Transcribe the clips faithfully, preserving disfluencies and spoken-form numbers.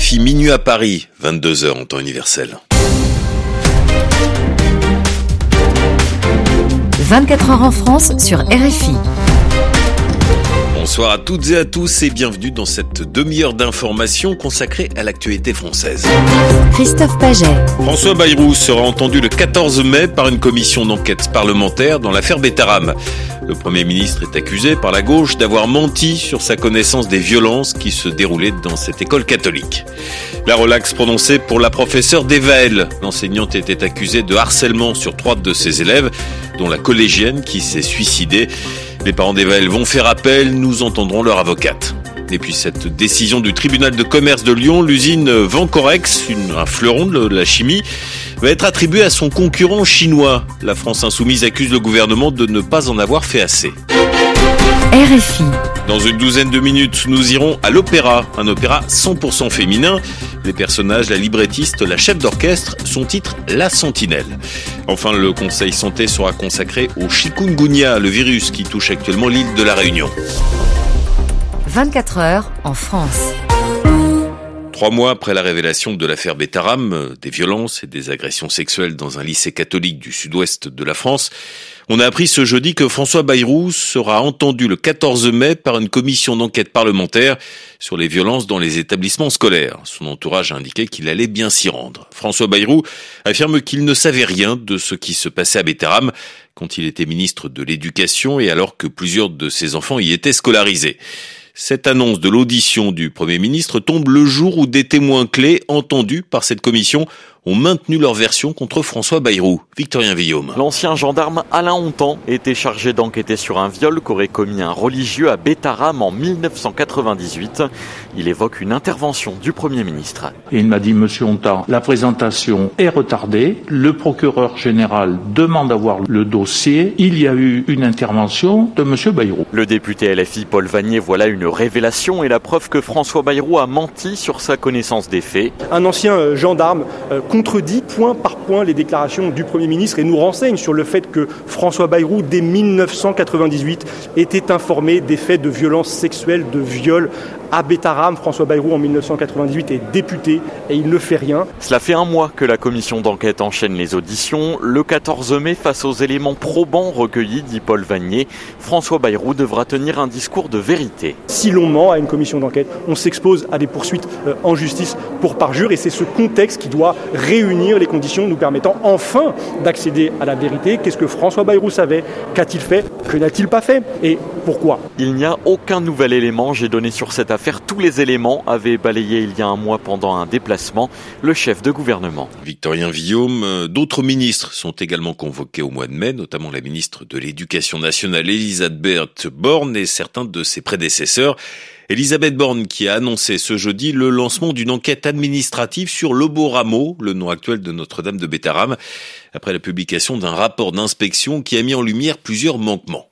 R F I, minuit à Paris, vingt-deux heures en temps universel. vingt-quatre heures en France sur R F I. Bonsoir à toutes et à tous et bienvenue dans cette demi-heure d'information consacrée à l'actualité française. Christophe Paget. François Bayrou sera entendu le quatorze mai par une commission d'enquête parlementaire dans l'affaire Betaram. Le Premier ministre est accusé par la gauche d'avoir menti sur sa connaissance des violences qui se déroulaient dans cette école catholique. La relaxe prononcée pour la professeure d'Evaël. L'enseignante était accusée de harcèlement sur trois de ses élèves, dont la collégienne qui s'est suicidée. Les parents d'Evaël vont faire appel, nous entendrons leur avocate. Et puis cette décision du tribunal de commerce de Lyon, l'usine Vancorex, une, un fleuron de la chimie, va être attribuée à son concurrent chinois. La France insoumise accuse le gouvernement de ne pas en avoir fait assez. R F I. Dans une douzaine de minutes, nous irons à l'opéra, un opéra cent pour cent féminin. Les personnages, la librettiste, la chef d'orchestre, son titre La Sentinelle. Enfin, le conseil santé sera consacré au chikungunya, le virus qui touche actuellement l'île de la Réunion. vingt-quatre heures en France. Trois mois après la révélation de l'affaire Betaram, des violences et des agressions sexuelles dans un lycée catholique du sud-ouest de la France, on a appris ce jeudi que François Bayrou sera entendu le quatorze mai par une commission d'enquête parlementaire sur les violences dans les établissements scolaires. Son entourage a indiqué qu'il allait bien s'y rendre. François Bayrou affirme qu'il ne savait rien de ce qui se passait à Betaram quand il était ministre de l'Éducation et alors que plusieurs de ses enfants y étaient scolarisés. Cette annonce de l'audition du Premier ministre tombe le jour où des témoins clés entendus par cette commission ont maintenu leur version contre François Bayrou. Victorien Villaume. L'ancien gendarme Alain Hontan était chargé d'enquêter sur un viol qu'aurait commis un religieux à Betaram en mille neuf cent quatre-vingt-dix-huit. Il évoque une intervention du Premier ministre. Et il m'a dit, Monsieur Hontan, la présentation est retardée. Le procureur général demande à voir le dossier. Il y a eu une intervention de Monsieur Bayrou. Le député L F I Paul Vannier voit là une révélation et la preuve que François Bayrou a menti sur sa connaissance des faits. Un ancien gendarme euh, contredit point par point les déclarations du Premier ministre et nous renseigne sur le fait que François Bayrou, dès mille neuf cent quatre-vingt-dix-huit, était informé des faits de violences sexuelles, de viol à Betaram. François Bayrou, en mille neuf cent quatre-vingt-dix-huit, est député et il ne fait rien. Cela fait un mois que la commission d'enquête enchaîne les auditions. Le quatorze mai, face aux éléments probants recueillis, dit Paul Vannier, François Bayrou devra tenir un discours de vérité. Si l'on ment à une commission d'enquête, on s'expose à des poursuites en justice pour parjure et c'est ce contexte qui doit réunir les conditions nous permettant enfin d'accéder à la vérité. Qu'est-ce que François Bayrou savait? Qu'a-t-il fait? Que n'a-t-il pas fait? Et pourquoi? Il n'y a aucun nouvel élément. J'ai donné sur cette affaire tous les éléments, avait balayé il y a un mois pendant un déplacement le chef de gouvernement. Victorien Villaume, d'autres ministres sont également convoqués au mois de mai, notamment la ministre de l'Éducation nationale Elisabeth Borne et certains de ses prédécesseurs. Elisabeth Borne qui a annoncé ce jeudi le lancement d'une enquête administrative sur l'Oboramo, le nom actuel de Notre-Dame de Betaram, après la publication d'un rapport d'inspection qui a mis en lumière plusieurs manquements.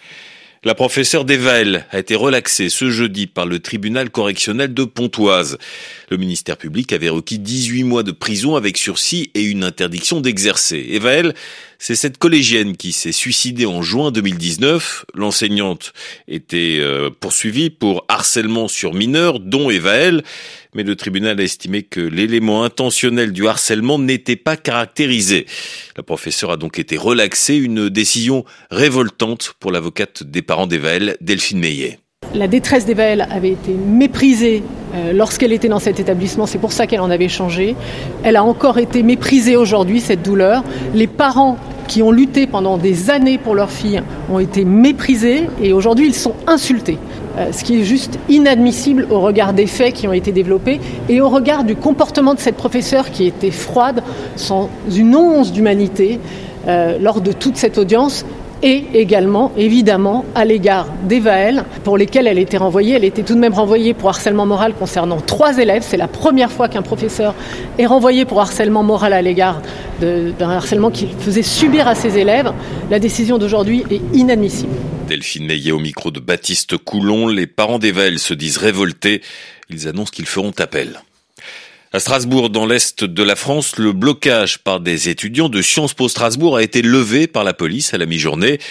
La professeure d'Evaël a été relaxée ce jeudi par le tribunal correctionnel de Pontoise. Le ministère public avait requis dix-huit mois de prison avec sursis et une interdiction d'exercer. Evaël, c'est cette collégienne qui s'est suicidée en juin deux mille dix-neuf. L'enseignante était euh, poursuivie pour harcèlement sur mineurs, dont Evaël. Mais le tribunal a estimé que l'élément intentionnel du harcèlement n'était pas caractérisé. La professeure a donc été relaxée, une décision révoltante pour l'avocate des parents d'Evaël, Delphine Meillet. La détresse d'Evaël avait été méprisée euh, lorsqu'elle était dans cet établissement, c'est pour ça qu'elle en avait changé. Elle a encore été méprisée aujourd'hui, cette douleur. Les parents qui ont lutté pendant des années pour leur fille ont été méprisés et aujourd'hui ils sont insultés. Euh, ce qui est juste inadmissible au regard des faits qui ont été développés et au regard du comportement de cette professeure qui était froide, sans une once d'humanité euh, lors de toute cette audience. Et également, évidemment, à l'égard d'Evaël, pour lesquels elle était renvoyée. Elle était tout de même renvoyée pour harcèlement moral concernant trois élèves. C'est la première fois qu'un professeur est renvoyé pour harcèlement moral à l'égard de, d'un harcèlement qu'il faisait subir à ses élèves. La décision d'aujourd'hui est inadmissible. Delphine Meillet au micro de Baptiste Coulon. Les parents d'Evaël se disent révoltés. Ils annoncent qu'ils feront appel. À Strasbourg, dans l'est de la France, le blocage par des étudiants de Sciences Po Strasbourg a été levé par la police à la mi-journée.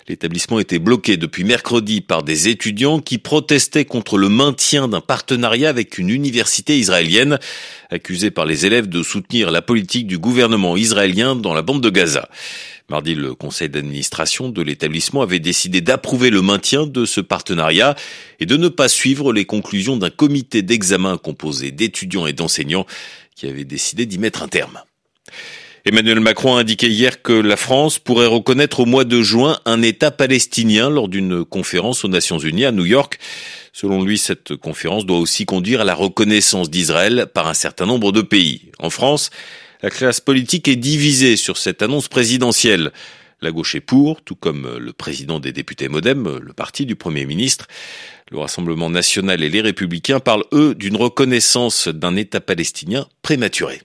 L'établissement était bloqué depuis mercredi par des étudiants qui protestaient contre le maintien d'un partenariat avec une université israélienne, accusée par les élèves de soutenir la politique du gouvernement israélien dans la bande de Gaza. Mardi, le conseil d'administration de l'établissement avait décidé d'approuver le maintien de ce partenariat et de ne pas suivre les conclusions d'un comité d'examen composé d'étudiants et d'enseignants qui avait décidé d'y mettre un terme. Emmanuel Macron a indiqué hier que la France pourrait reconnaître au mois de juin un État palestinien lors d'une conférence aux Nations Unies à New York. Selon lui, cette conférence doit aussi conduire à la reconnaissance d'Israël par un certain nombre de pays. En France, la classe politique est divisée sur cette annonce présidentielle. La gauche est pour, tout comme le président des députés Modem, le parti du Premier ministre. Le Rassemblement national et les Républicains parlent, eux, d'une reconnaissance d'un État palestinien prématuré.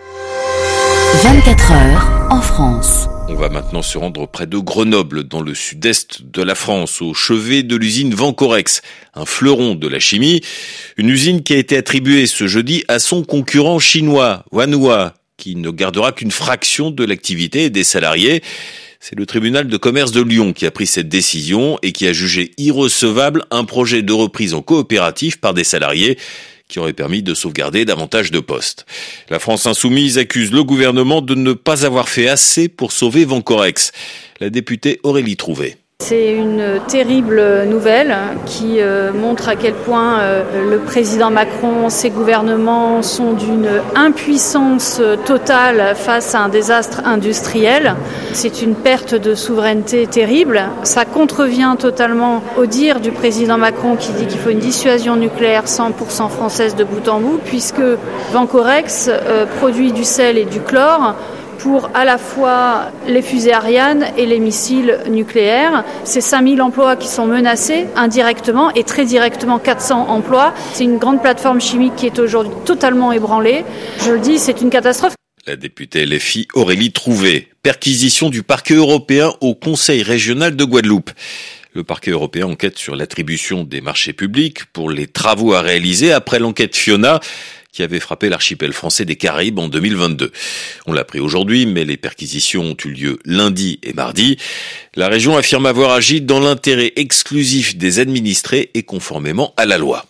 vingt-quatre heures en France. On va maintenant se rendre près de Grenoble, dans le sud-est de la France, au chevet de l'usine Vancorex, un fleuron de la chimie. Une usine qui a été attribuée ce jeudi à son concurrent chinois, Wanhua, qui ne gardera qu'une fraction de l'activité et des salariés. C'est le tribunal de commerce de Lyon qui a pris cette décision et qui a jugé irrecevable un projet de reprise en coopérative par des salariés qui aurait permis de sauvegarder davantage de postes. La France insoumise accuse le gouvernement de ne pas avoir fait assez pour sauver Vancorex. La députée Aurélie Trouvé. C'est une terrible nouvelle qui euh, montre à quel point euh, le président Macron, ses gouvernements sont d'une impuissance totale face à un désastre industriel. C'est une perte de souveraineté terrible. Ça contrevient totalement au dire du président Macron qui dit qu'il faut une dissuasion nucléaire cent pour cent française de bout en bout, puisque Vancorex euh, produit du sel et du chlore pour à la fois les fusées Ariane et les missiles nucléaires. C'est cinq mille emplois qui sont menacés indirectement et très directement quatre cents emplois. C'est une grande plateforme chimique qui est aujourd'hui totalement ébranlée. Je le dis, c'est une catastrophe. La députée L F I Aurélie Trouvé. Perquisition du parquet européen au Conseil régional de Guadeloupe. Le parquet européen enquête sur l'attribution des marchés publics pour les travaux à réaliser après l'enquête Fiona, qui avait frappé l'archipel français des Caraïbes en deux mille vingt-deux. On l'a appris aujourd'hui, mais les perquisitions ont eu lieu lundi et mardi. La région affirme avoir agi dans l'intérêt exclusif des administrés et conformément à la loi.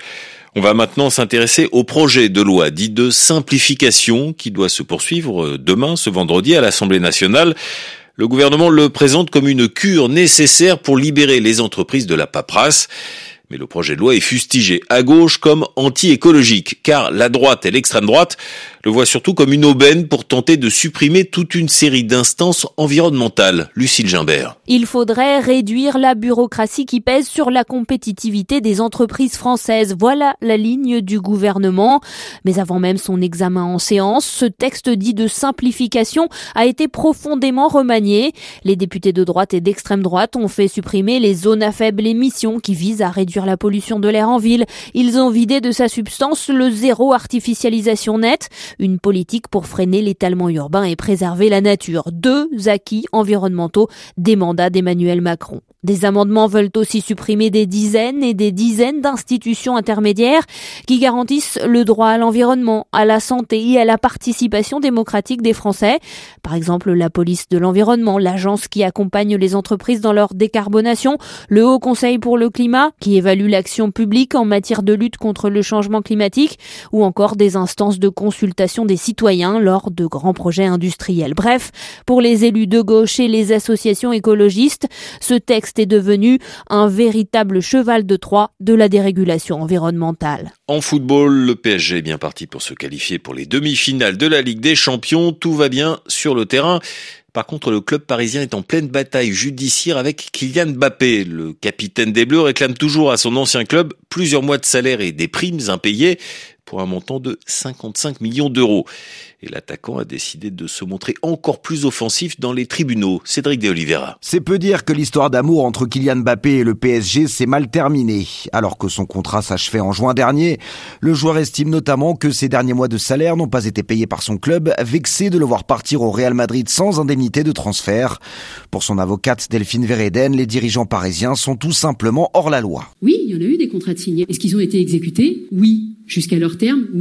On va maintenant s'intéresser au projet de loi dit de simplification qui doit se poursuivre demain, ce vendredi, à l'Assemblée nationale. Le gouvernement le présente comme une cure nécessaire pour libérer les entreprises de la paperasse. Mais le projet de loi est fustigé à gauche comme anti-écologique, car la droite et l'extrême droite le voient surtout comme une aubaine pour tenter de supprimer toute une série d'instances environnementales. Lucille Gimbert. Il faudrait réduire la bureaucratie qui pèse sur la compétitivité des entreprises françaises. Voilà la ligne du gouvernement. Mais avant même son examen en séance, ce texte dit de simplification a été profondément remanié. Les députés de droite et d'extrême droite ont fait supprimer les zones à faible émission qui visent à réduire la pollution de l'air en ville. Ils ont vidé de sa substance le zéro artificialisation nette, une politique pour freiner l'étalement urbain et préserver la nature. Deux acquis environnementaux des mandats d'Emmanuel Macron. Des amendements veulent aussi supprimer des dizaines et des dizaines d'institutions intermédiaires qui garantissent le droit à l'environnement, à la santé et à la participation démocratique des Français. Par exemple, la police de l'environnement, l'agence qui accompagne les entreprises dans leur décarbonation, le Haut Conseil pour le climat qui évalue l'action publique en matière de lutte contre le changement climatique ou encore des instances de consultation des citoyens lors de grands projets industriels. Bref, pour les élus de gauche et les associations écologistes, ce texte est devenu un véritable cheval de Troie de la dérégulation environnementale. En football, le P S G est bien parti pour se qualifier pour les demi-finales de la Ligue des Champions. Tout va bien sur le terrain. Par contre, le club parisien est en pleine bataille judiciaire avec Kylian Mbappé. Le capitaine des Bleus réclame toujours à son ancien club plusieurs mois de salaire et des primes impayées pour un montant de cinquante-cinq millions d'euros. Et l'attaquant a décidé de se montrer encore plus offensif dans les tribunaux. Cédric de Oliveira. C'est peu dire que l'histoire d'amour entre Kylian Mbappé et le P S G s'est mal terminée. Alors que son contrat s'achevait en juin dernier, le joueur estime notamment que ses derniers mois de salaire n'ont pas été payés par son club, vexé de le voir partir au Real Madrid sans indemnité de transfert. Pour son avocate Delphine Vereden, les dirigeants parisiens sont tout simplement hors la loi. Oui, il y en a eu des contrats de signés. Est-ce qu'ils ont été exécutés ? Oui. Jusqu'à leur terme ? Oui.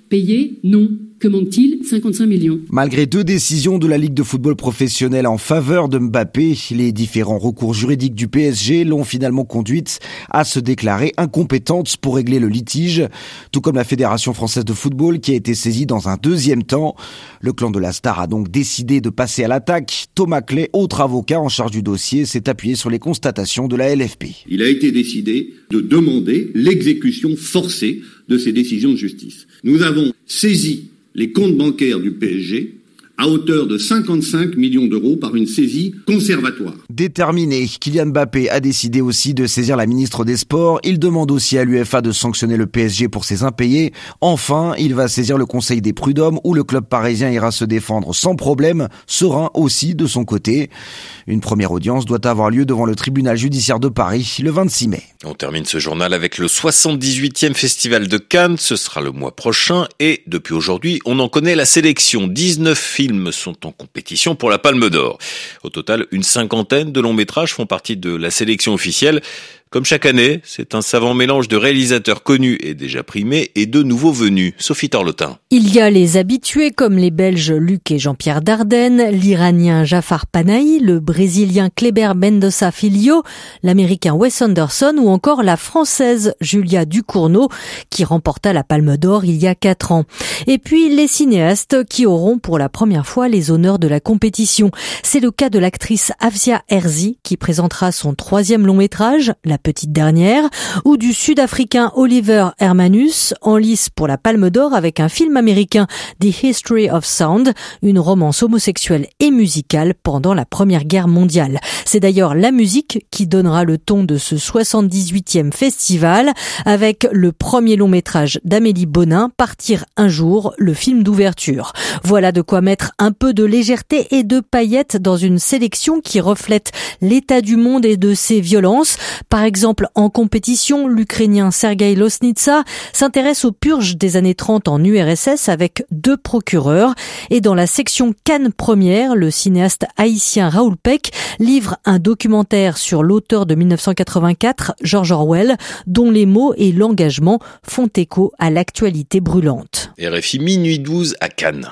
Payé? Non. Que manque-t-il? cinquante-cinq millions. Malgré deux décisions de la Ligue de football professionnel en faveur de Mbappé, les différents recours juridiques du P S G l'ont finalement conduite à se déclarer incompétente pour régler le litige, tout comme la Fédération française de football qui a été saisie dans un deuxième temps. Le clan de la star a donc décidé de passer à l'attaque. Thomas Clay, autre avocat en charge du dossier, s'est appuyé sur les constatations de la L F P. Il a été décidé de demander l'exécution forcée de ces décisions de justice. Nous avons saisi les comptes bancaires du P S G à hauteur de cinquante-cinq millions d'euros par une saisie conservatoire. Déterminé, Kylian Mbappé a décidé aussi de saisir la ministre des Sports. Il demande aussi à l'U F A de sanctionner le P S G pour ses impayés. Enfin, il va saisir le Conseil des prud'hommes où le club parisien ira se défendre sans problème, serein aussi de son côté. Une première audience doit avoir lieu devant le tribunal judiciaire de Paris le vingt-six mai. On termine ce journal avec le soixante-dix-huitième festival de Cannes. Ce sera le mois prochain et depuis aujourd'hui, on en connaît la sélection. dix-neuf films sont en compétition pour la Palme d'Or. Au total, une cinquantaine de longs métrages font partie de la sélection officielle. Comme chaque année, c'est un savant mélange de réalisateurs connus et déjà primés et de nouveaux venus. Sophie Torlotin. Il y a les habitués comme les Belges Luc et Jean-Pierre Dardenne, l'Iranien Jafar Panahi, le Brésilien Kleber Mendonça Filho, l'Américain Wes Anderson ou encore la Française Julia Ducournau qui remporta la Palme d'Or il y a quatre ans. Et puis les cinéastes qui auront pour la première fois les honneurs de la compétition. C'est le cas de l'actrice Afzia Herzi qui présentera son troisième long métrage, La Petite Dernière, ou du Sud-Africain Oliver Hermanus, en lice pour la Palme d'Or avec un film américain The History of Sound, une romance homosexuelle et musicale pendant la Première Guerre mondiale. C'est d'ailleurs la musique qui donnera le ton de ce soixante-dix-huitième festival, avec le premier long métrage d'Amélie Bonin, Partir un jour, le film d'ouverture. Voilà de quoi mettre un peu de légèreté et de paillettes dans une sélection qui reflète l'état du monde et de ses violences. Par exemple, en compétition, l'Ukrainien Sergueï Losnitsa s'intéresse aux purges des années trente en U R S S avec deux procureurs. Et dans la section Cannes première, le cinéaste haïtien Raoul Peck livre un documentaire sur l'auteur de mille neuf cent quatre-vingt-quatre, George Orwell, dont les mots et l'engagement font écho à l'actualité brûlante. R F I minuit douze à Cannes.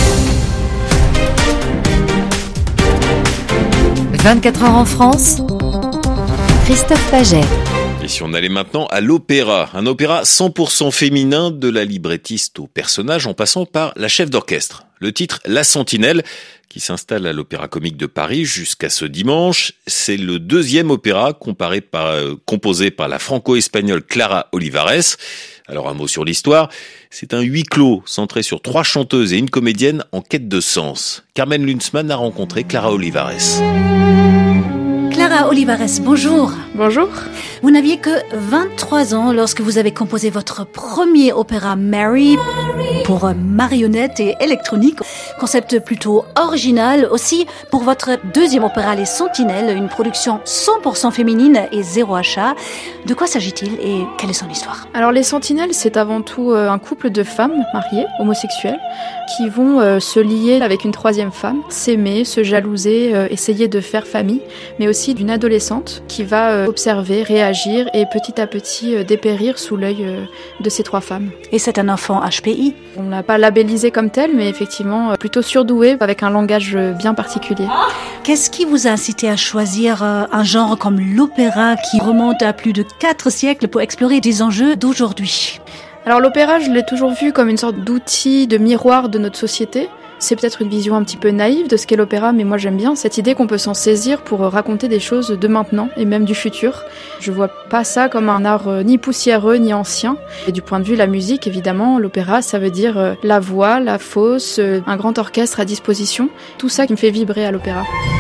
vingt-quatre heures en France. Christophe Paget. Et si on allait maintenant à l'opéra, un opéra cent pour cent féminin de la librettiste au personnage en passant par la chef d'orchestre. Le titre La Sentinelle, qui s'installe à l'Opéra Comique de Paris jusqu'à ce dimanche, c'est le deuxième opéra comparé par, euh, composé par la franco-espagnole Clara Olivares. Alors un mot sur l'histoire, c'est un huis clos centré sur trois chanteuses et une comédienne en quête de sens. Carmen Lunzmann a rencontré Clara Olivares. Clara Olivares, bonjour. Bonjour. Vous n'aviez que vingt-trois ans lorsque vous avez composé votre premier opéra Mary pour marionnettes et électronique. Concept plutôt original aussi pour votre deuxième opéra Les Sentinelles, une production cent pour cent féminine et zéro achat. De quoi s'agit-il et quelle est son histoire? Alors Les Sentinelles, c'est avant tout un couple de femmes mariées, homosexuelles, qui vont euh, se lier avec une troisième femme, s'aimer, se jalouser, euh, essayer de faire famille, mais aussi d'une adolescente qui va euh, observer, réagir et petit à petit euh, dépérir sous l'œil euh, de ces trois femmes. Et c'est un enfant H P I? On ne l'a pas labellisé comme tel, mais effectivement euh, plutôt surdoué, avec un langage euh, bien particulier. Qu'est-ce qui vous a incité à choisir euh, un genre comme l'opéra qui remonte à plus de quatre siècles pour explorer des enjeux d'aujourd'hui? Alors l'opéra, je l'ai toujours vu comme une sorte d'outil, de miroir de notre société. C'est peut-être une vision un petit peu naïve de ce qu'est l'opéra, mais moi j'aime bien cette idée qu'on peut s'en saisir pour raconter des choses de maintenant et même du futur. Je vois pas ça comme un art ni poussiéreux ni ancien. Et du point de vue de la musique, évidemment, l'opéra, ça veut dire la voix, la fosse, un grand orchestre à disposition. Tout ça qui me fait vibrer à l'opéra.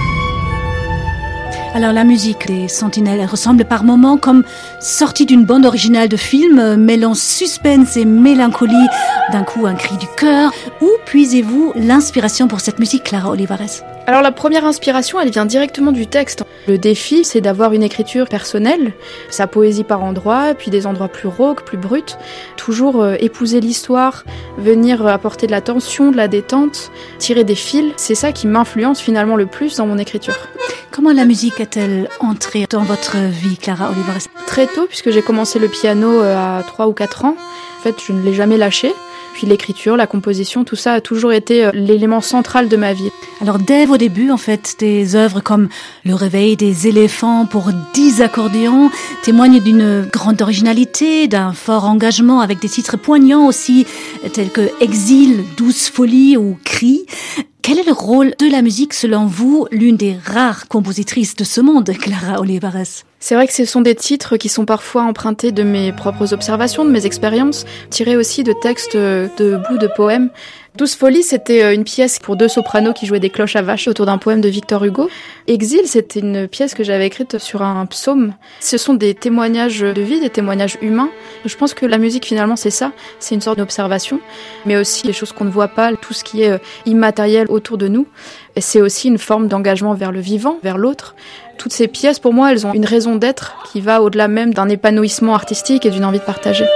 Alors la musique des Sentinelles ressemble par moments comme sortie d'une bande originale de film, mêlant suspense et mélancolie, d'un coup un cri du cœur. Où puisez-vous l'inspiration pour cette musique, Clara Olivares? Alors la première inspiration, elle vient directement du texte. Le défi, c'est d'avoir une écriture personnelle, sa poésie par endroits, puis des endroits plus rauques, plus bruts. Toujours euh, épouser l'histoire, venir apporter de la tension, de la détente, tirer des fils. C'est ça qui m'influence finalement le plus dans mon écriture. Comment la musique est-elle entrée dans votre vie, Clara Olivares? Très tôt, puisque j'ai commencé le piano à trois ou quatre ans. En fait, je ne l'ai jamais lâché. Puis l'écriture, la composition, tout ça a toujours été l'élément central de ma vie. Alors dès vos débuts, en fait, des œuvres comme Le réveil des éléphants pour dix accordéons témoignent d'une grande originalité, d'un fort engagement avec des titres poignants aussi, tels que Exil, Douce folie ou Cri. Quel est le rôle de la musique selon vous, l'une des rares compositrices de ce monde, Clara Olivares? C'est vrai que ce sont des titres qui sont parfois empruntés de mes propres observations, de mes expériences, tirés aussi de textes, de bouts de poèmes. Douce folie, c'était une pièce pour deux sopranos qui jouaient des cloches à vache autour d'un poème de Victor Hugo. Exil, c'était une pièce que j'avais écrite sur un psaume. Ce sont des témoignages de vie, des témoignages humains. Je pense que la musique, finalement, c'est ça. C'est une sorte d'observation, mais aussi les choses qu'on ne voit pas, tout ce qui est immatériel autour de nous. Et c'est aussi une forme d'engagement vers le vivant, vers l'autre. Toutes ces pièces, pour moi, elles ont une raison d'être qui va au-delà même d'un épanouissement artistique et d'une envie de partager.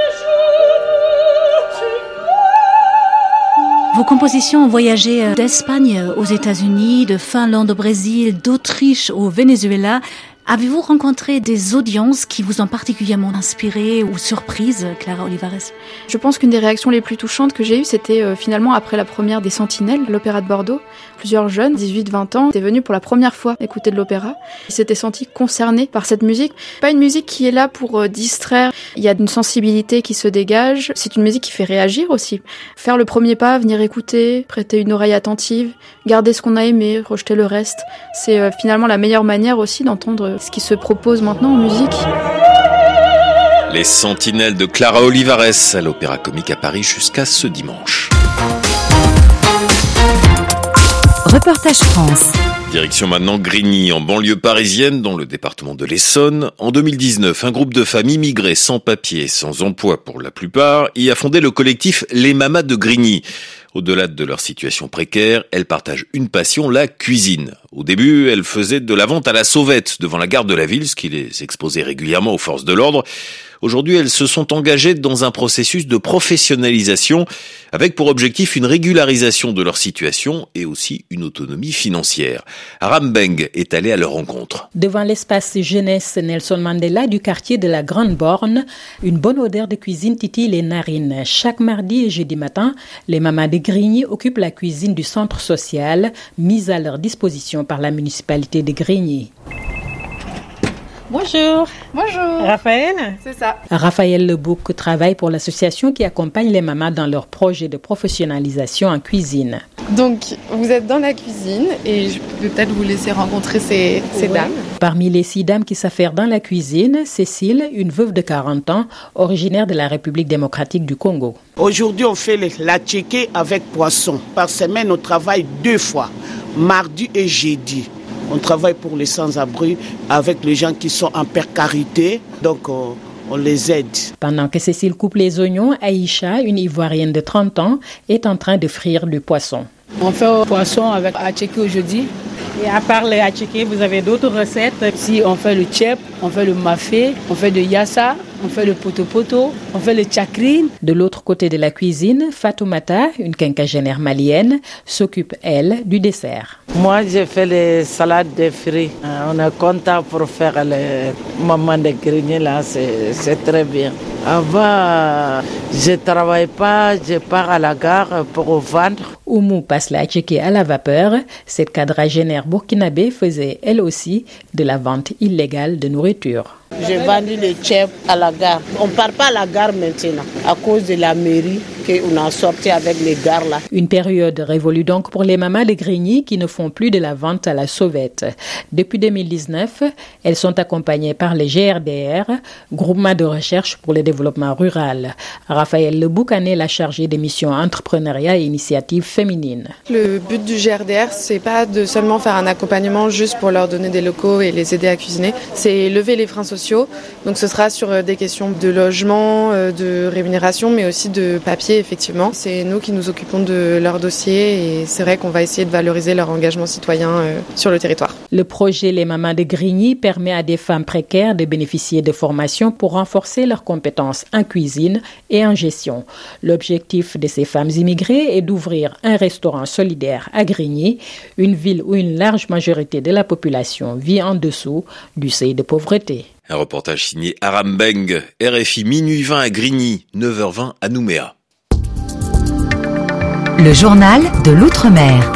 Vos compositions ont voyagé d'Espagne aux États-Unis, de Finlande au Brésil, d'Autriche au Venezuela. Avez-vous rencontré des audiences qui vous ont particulièrement inspiré ou surprise, Clara Olivares? Je pense qu'une des réactions les plus touchantes que j'ai eues, c'était euh, finalement après la première des Sentinelles, l'Opéra de Bordeaux. Plusieurs jeunes, dix-huit vingt ans, étaient venus pour la première fois écouter de l'opéra. Ils s'étaient sentis concernés par cette musique. Pas une musique qui est là pour euh, distraire. Il y a une sensibilité qui se dégage. C'est une musique qui fait réagir aussi. Faire le premier pas, venir écouter, prêter une oreille attentive, garder ce qu'on a aimé, rejeter le reste. C'est euh, finalement la meilleure manière aussi d'entendre ce qui se propose maintenant en musique. Les Sentinelles de Clara Olivares à l'Opéra Comique à Paris jusqu'à ce dimanche. Reportage France. Direction maintenant Grigny, en banlieue parisienne, dans le département de l'Essonne. En deux mille dix-neuf, un groupe de femmes immigrées sans papier, sans emploi pour la plupart, y a fondé le collectif Les Mamas de Grigny. Au-delà de leur situation précaire, elles partagent une passion, la cuisine. Au début, elles faisaient de la vente à la sauvette devant la gare de la ville, ce qui les exposait régulièrement aux forces de l'ordre. Aujourd'hui, elles se sont engagées dans un processus de professionnalisation avec pour objectif une régularisation de leur situation et aussi une autonomie financière. Aram Beng est allé à leur rencontre. Devant l'espace jeunesse Nelson Mandela du quartier de la Grande Borne, une bonne odeur de cuisine titille les narines. Chaque mardi et jeudi matin, les mamas de Grigny occupent la cuisine du centre social, mise à leur disposition par la municipalité de Grigny. Bonjour. Bonjour. Raphaël? C'est ça. Raphaël Lebouc travaille pour l'association qui accompagne les mamas dans leur projet de professionnalisation en cuisine. Donc, vous êtes dans la cuisine et je peux peut-être vous laisser rencontrer ces, ces oui. dames. Parmi les six dames qui s'affairent dans la cuisine, Cécile, une veuve de quarante ans, originaire de la République démocratique du Congo. Aujourd'hui, on fait la tchéké avec poisson. Par semaine, on travaille deux fois, mardi et jeudi. On travaille pour les sans-abri avec les gens qui sont en précarité, donc on, on les aide. Pendant que Cécile coupe les oignons, Aïcha, une Ivoirienne de trente ans, est en train de frire du poisson. On fait au poisson avec atchéké aujourd'hui. Et à part le atchéké, vous avez d'autres recettes? Si on fait le tchèp, on fait le mafé, on fait le yassa, on fait le poto-poto, on fait le tchakrine. De l'autre côté de la cuisine, Fatoumata, une quinquagénaire malienne, s'occupe, elle, du dessert. Moi, j'ai fait les salades de fruits. On est content pour faire les mamans de Grigny, là, c'est, c'est très bien. Avant, je ne travaille pas, je pars à la gare pour vendre. Oumou passe la tchéké à la vapeur. Cette quadragénaire burkinabé faisait, elle aussi, de la vente illégale de nourriture. J'ai vendu le tchèp à la gare. On ne part pas à la gare maintenant, à cause de la mairie qu'on a sorti avec les gares là. Une période révolue donc pour les mamas de Grigny qui ne font plus de la vente à la sauvette. Depuis deux mille dix-neuf, elles sont accompagnées par les G R D R, Groupement de recherche pour le développement rural. Raphaël Lebouc en est la chargée des missions entrepreneuriat et initiatives féminines. Le but du G R D R, c'est pas de seulement faire un accompagnement juste pour leur donner des locaux et les aider à cuisiner, c'est lever les freins sociaux. Donc ce sera sur des questions de logement, de rémunération, mais aussi de papier, effectivement. C'est nous qui nous occupons de leur dossier et c'est vrai qu'on va essayer de valoriser leur engagement citoyen sur le territoire. Le projet Les Mamas de Grigny permet à des femmes précaires de bénéficier de formations pour renforcer leurs compétences en cuisine et en gestion. L'objectif de ces femmes immigrées est d'ouvrir un restaurant solidaire à Grigny, une ville où une large majorité de la population vit en dessous du seuil de pauvreté. Un reportage signé Aram Beng, R F I minuit vingt à Grigny, neuf heures vingt à Nouméa. Le journal de l'Outre-mer.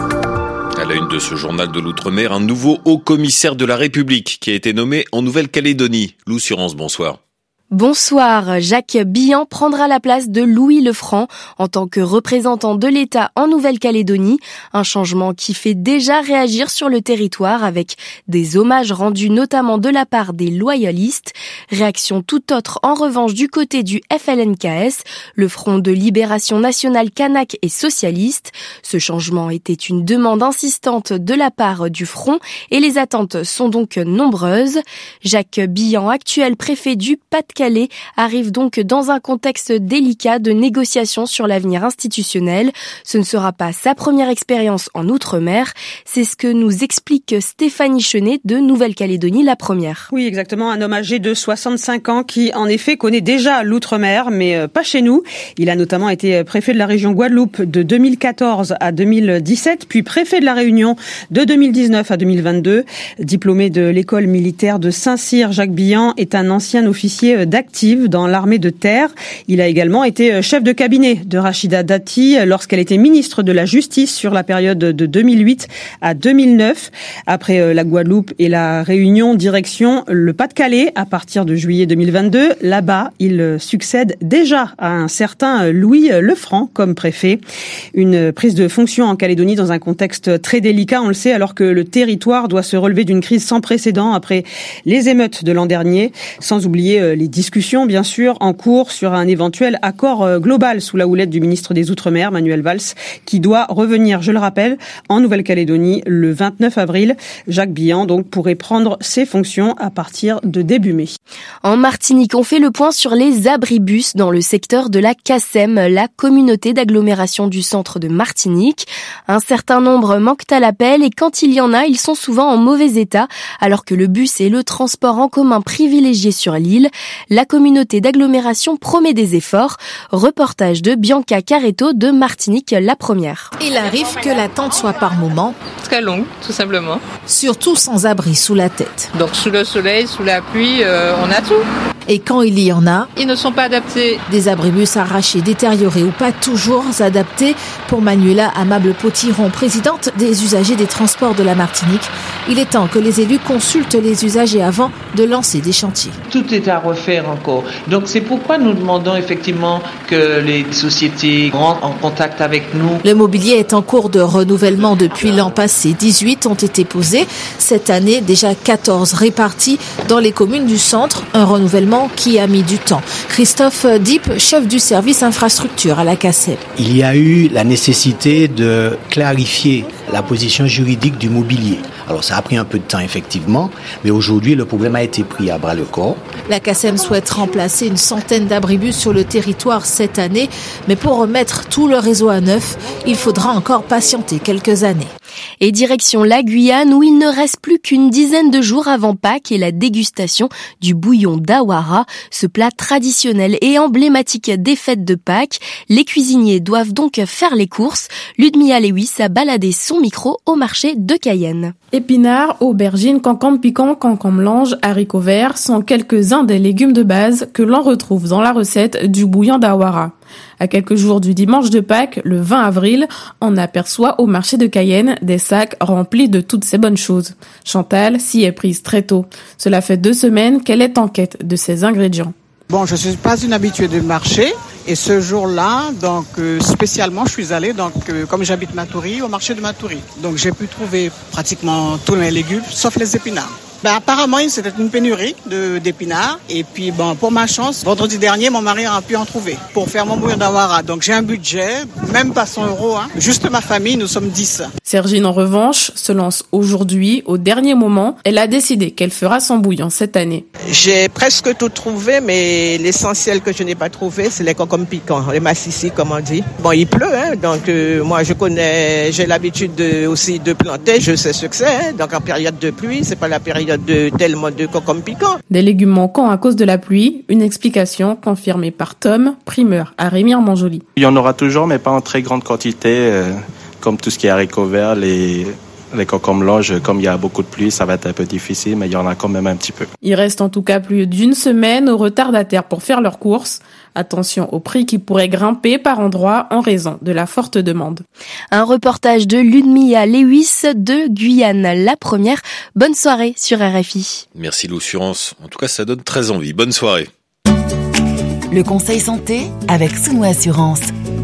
À la une de ce journal de l'Outre-mer, un nouveau haut-commissaire de la République qui a été nommé en Nouvelle-Calédonie. Lou Surance, bonsoir. Bonsoir, Jacques Billan prendra la place de Louis Lefranc en tant que représentant de l'État en Nouvelle-Calédonie, un changement qui fait déjà réagir sur le territoire avec des hommages rendus notamment de la part des loyalistes. Réaction tout autre en revanche du côté du F L N K S, le Front de Libération Nationale Kanak et Socialiste. Ce changement était une demande insistante de la part du Front et les attentes sont donc nombreuses. Jacques Billan, actuel préfet du Pas-de-Calais, arrive donc dans un contexte délicat de négociations sur l'avenir institutionnel. Ce ne sera pas sa première expérience en Outre-mer. C'est ce que nous explique Stéphanie Chenet de Nouvelle-Calédonie, la première. Oui, exactement. Un homme âgé de soixante-cinq ans qui, en effet, connaît déjà l'Outre-mer, mais pas chez nous. Il a notamment été préfet de la région Guadeloupe de deux mille quatorze à deux mille dix-sept, puis préfet de la Réunion de deux mille dix-neuf à deux mille vingt-deux. Diplômé de l'école militaire de Saint-Cyr, Jacques Billan est un ancien officier d'active dans l'armée de terre. Il a également été chef de cabinet de Rachida Dati lorsqu'elle était ministre de la Justice sur la période de deux mille huit à deux mille neuf. Après la Guadeloupe et la Réunion, direction le Pas-de-Calais à partir de juillet deux mille vingt-deux. Là-bas, il succède déjà à un certain Louis Lefranc comme préfet. Une prise de fonction en Calédonie dans un contexte très délicat, on le sait, alors que le territoire doit se relever d'une crise sans précédent après les émeutes de l'an dernier, sans oublier les discussions, bien sûr, en cours sur un éventuel accord global sous la houlette du ministre des Outre-mer, Manuel Valls, qui doit revenir, je le rappelle, en Nouvelle-Calédonie le vingt-neuf avril. Jacques Billan, donc, pourrait prendre ses fonctions à partir de début mai. En Martinique, on fait le point sur les abribus dans le secteur de la CACEM, la communauté d'agglomération du centre de Martinique. Un certain nombre manquent à l'appel et quand il y en a, ils sont souvent en mauvais état, alors que le bus est le transport en commun privilégié sur l'île. La communauté d'agglomération promet des efforts. Reportage de Bianca Caretto de Martinique, la première. Il arrive que l'attente soit par moments très longue, tout simplement. Surtout sans abri sous la tête. Donc sous le soleil, sous la pluie, euh, on a tout. Et quand il y en a, ils ne sont pas adaptés. Des abribus arrachés, détériorés ou pas toujours adaptés. Pour Manuela Amable-Potiron, présidente des usagers des transports de la Martinique, il est temps que les élus consultent les usagers avant de lancer des chantiers. Tout est à refaire encore. Donc c'est pourquoi nous demandons effectivement que les sociétés rentrent en contact avec nous. Le mobilier est en cours de renouvellement depuis l'an passé. dix-huit ont été posés. Cette année, déjà quatorze répartis dans les communes du centre. Un renouvellement qui a mis du temps. Christophe Dipp, chef du service infrastructure à la CACEM. Il y a eu la nécessité de clarifier la position juridique du mobilier. Alors ça a pris un peu de temps effectivement, mais aujourd'hui le problème a été pris à bras le corps. La CACEM souhaite remplacer une centaine d'abribus sur le territoire cette année, mais pour remettre tout le réseau à neuf, il faudra encore patienter quelques années. Et direction la Guyane où il ne reste plus qu'une dizaine de jours avant Pâques et la dégustation du bouillon d'Awara, ce plat traditionnel et emblématique des fêtes de Pâques. Les cuisiniers doivent donc faire les courses. Ludmilla Lewis a baladé son micro au marché de Cayenne. Épinards, aubergines, concombres piquants, concombres langes, haricots verts sont quelques-uns des légumes de base que l'on retrouve dans la recette du bouillon d'Awara. À quelques jours du dimanche de Pâques, le vingt avril, on aperçoit au marché de Cayenne des sacs remplis de toutes ces bonnes choses. Chantal s'y est prise très tôt. Cela fait deux semaines qu'elle est en quête de ces ingrédients. Bon, je suis pas une habituée du marché et ce jour-là, donc euh, spécialement, je suis allée donc euh, comme j'habite Matoury, au marché de Matoury. Donc j'ai pu trouver pratiquement tous les légumes sauf les épinards. Ben, apparemment, c'était une pénurie de, d'épinards. Et puis, bon, pour ma chance, vendredi dernier, mon mari a pu en trouver pour faire mon bouillon d'Awara. Donc, j'ai un budget, même pas cent euros. Hein. Juste ma famille, nous sommes dix. Sergine, en revanche, se lance aujourd'hui. Au dernier moment, elle a décidé qu'elle fera son bouillon cette année. J'ai presque tout trouvé, mais l'essentiel que je n'ai pas trouvé, c'est les concombres piquants, les massissi, comme on dit. Bon, il pleut, hein, donc euh, moi, je connais, j'ai l'habitude de, aussi de planter. Je sais ce que c'est. Hein, donc, en période de pluie, c'est pas la période de tellement de concombres piquants. Des légumes manquants à cause de la pluie, une explication confirmée par Tom, primeur à Rémy-Armanjoli. Il y en aura toujours, mais pas en très grande quantité, euh, comme tout ce qui est haricots verts, les Les concombres blanches, comme il y a beaucoup de pluie, ça va être un peu difficile, mais il y en a quand même un petit peu. Il reste en tout cas plus d'une semaine aux retardataires pour faire leurs courses. Attention au prix qui pourrait grimper par endroits en raison de la forte demande. Un reportage de Ludmilla Lewis de Guyane, la première. Bonne soirée sur R F I. Merci l'assurance. En tout cas, ça donne très envie. Bonne soirée. Le conseil santé avec Souno Assurance.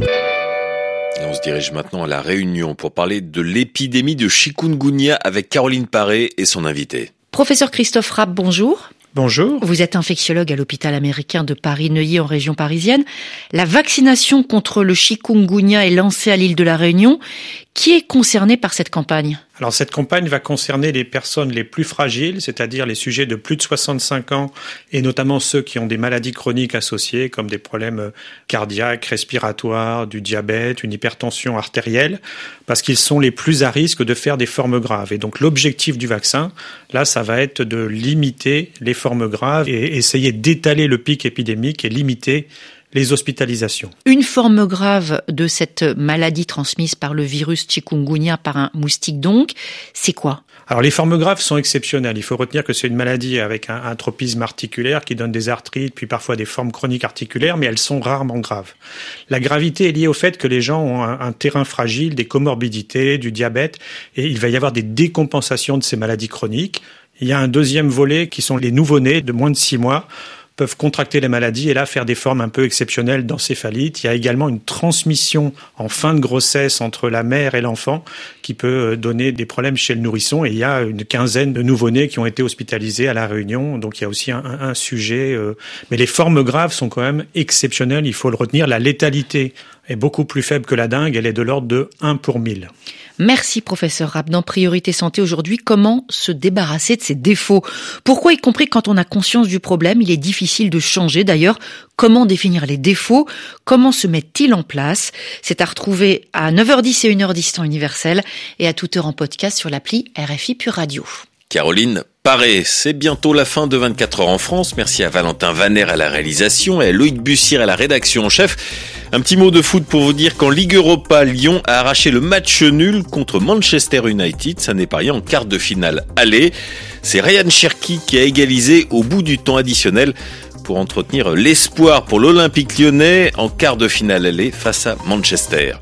Et on se dirige maintenant à La Réunion pour parler de l'épidémie de chikungunya avec Caroline Paré et son invité. Professeur Christophe Rapp, bonjour. Bonjour. Vous êtes infectiologue à l'hôpital américain de Paris-Neuilly en région parisienne. La vaccination contre le chikungunya est lancée à l'île de la Réunion. Qui est concerné par cette campagne ? Alors cette campagne va concerner les personnes les plus fragiles, c'est-à-dire les sujets de plus de soixante-cinq ans et notamment ceux qui ont des maladies chroniques associées comme des problèmes cardiaques, respiratoires, du diabète, une hypertension artérielle, parce qu'ils sont les plus à risque de faire des formes graves. Et donc l'objectif du vaccin, là, ça va être de limiter les formes graves et essayer d'étaler le pic épidémique et limiter les hospitalisations. Une forme grave de cette maladie transmise par le virus chikungunya par un moustique donc, c'est quoi ? Alors les formes graves sont exceptionnelles. Il faut retenir que c'est une maladie avec un, un tropisme articulaire qui donne des arthrites, puis parfois des formes chroniques articulaires, mais elles sont rarement graves. La gravité est liée au fait que les gens ont un, un terrain fragile, des comorbidités, du diabète, et il va y avoir des décompensations de ces maladies chroniques. Il y a un deuxième volet qui sont les nouveau-nés de moins de six mois, peuvent contracter les maladies et là faire des formes un peu exceptionnelles d'encéphalite. Il y a également une transmission en fin de grossesse entre la mère et l'enfant qui peut donner des problèmes chez le nourrisson et il y a une quinzaine de nouveau-nés qui ont été hospitalisés à La Réunion. Donc il y a aussi un, un, un sujet. Euh, mais les formes graves sont quand même exceptionnelles, il faut le retenir. La létalité est beaucoup plus faible que la dengue, elle est de l'ordre de un pour mille. Merci professeur Rapp. Dans Priorité Santé aujourd'hui, comment se débarrasser de ces défauts ? Pourquoi, y compris quand on a conscience du problème, il est difficile de changer ? D'ailleurs, comment définir les défauts ? Comment se mettent-ils en place ? C'est à retrouver à neuf heures dix et une heure dix temps universel et à toute heure en podcast sur l'appli R F I Pure Radio. Caroline Paré, c'est bientôt la fin de vingt-quatre heures en France. Merci à Valentin Vaner à la réalisation et à Loïc Bussière à la rédaction en chef. Un petit mot de foot pour vous dire qu'en Ligue Europa, Lyon a arraché le match nul contre Manchester United. Ça n'est pas rien en quart de finale aller. C'est Ryan Cherki qui a égalisé au bout du temps additionnel pour entretenir l'espoir pour l'Olympique lyonnais en quart de finale aller face à Manchester.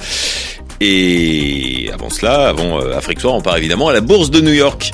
Et avant cela, avant euh, Afrique Soir, on part évidemment à la bourse de New York.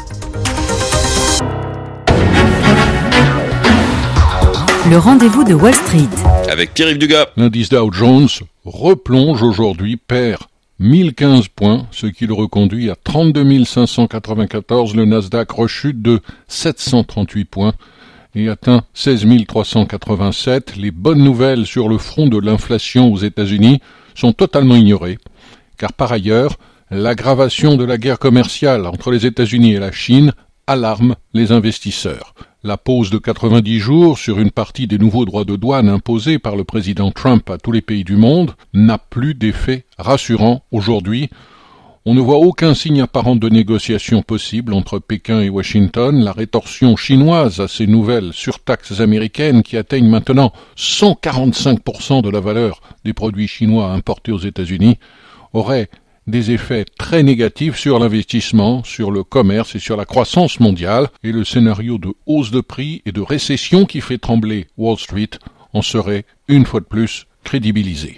Le rendez-vous de Wall Street. Avec Pierre-Yves Dugas. L'indice Dow Jones replonge aujourd'hui, perd mille quinze points, ce qui le reconduit à trente-deux mille cinq cent quatre-vingt-quatorze. Le Nasdaq rechute de sept cent trente-huit points et atteint seize mille trois cent quatre-vingt-sept. Les bonnes nouvelles sur le front de l'inflation aux États-Unis sont totalement ignorées, car par ailleurs, l'aggravation de la guerre commerciale entre les États-Unis et la Chine alarme les investisseurs. La pause de quatre-vingt-dix jours sur une partie des nouveaux droits de douane imposés par le président Trump à tous les pays du monde n'a plus d'effet rassurant aujourd'hui. On ne voit aucun signe apparent de négociation possible entre Pékin et Washington. La rétorsion chinoise à ces nouvelles surtaxes américaines qui atteignent maintenant cent quarante-cinq pour cent de la valeur des produits chinois importés aux États-Unis aurait des effets très négatifs sur l'investissement, sur le commerce et sur la croissance mondiale, et le scénario de hausse de prix et de récession qui fait trembler Wall Street en serait, une fois de plus, crédibilisé.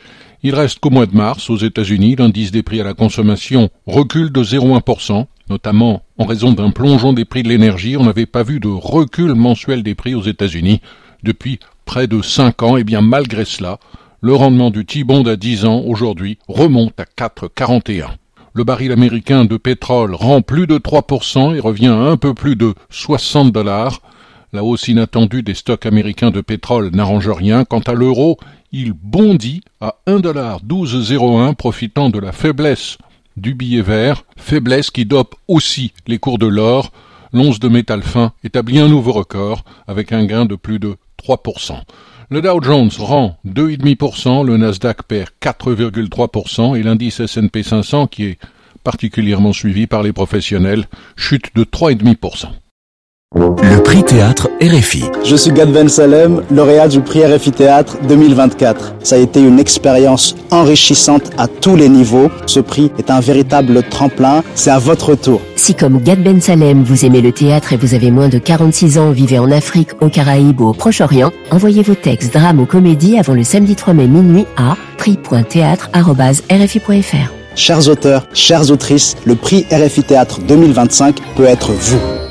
Il reste qu'au mois de mars, aux États-Unis, l'indice des prix à la consommation recule de zéro virgule un pour cent, notamment en raison d'un plongeon des prix de l'énergie. On n'avait pas vu de recul mensuel des prix aux États-Unis depuis près de cinq ans, et bien malgré cela, le rendement du T-bond à dix ans, aujourd'hui, remonte à quatre virgule quarante et un. Le baril américain de pétrole rend plus de trois pour cent et revient à un peu plus de soixante dollars. La hausse inattendue des stocks américains de pétrole n'arrange rien. Quant à l'euro, il bondit à un dollar douze zéro un, profitant de la faiblesse du billet vert, faiblesse qui dope aussi les cours de l'or. L'once de métal fin établit un nouveau record avec un gain de plus de trois pour cent. Le Dow Jones rend deux virgule cinq pour cent, le Nasdaq perd quatre virgule trois pour cent et l'indice S and P cinq cents, qui est particulièrement suivi par les professionnels, chute de trois virgule cinq pour cent. Le prix Théâtre R F I. Je suis Gad Ben Salem, lauréat du prix R F I Théâtre deux mille vingt-quatre. Ça a été une expérience enrichissante à tous les niveaux. Ce prix est un véritable tremplin. C'est à votre tour. Si comme Gad Ben Salem, vous aimez le théâtre et vous avez moins de quarante-six ans, vivez en Afrique, aux Caraïbes ou au Proche-Orient, envoyez vos textes, drames ou comédies avant le samedi trois mai minuit à prix point théâtre arobase r f i point f r. Chers auteurs, chères autrices, le prix R F I Théâtre deux mille vingt-cinq peut être vous.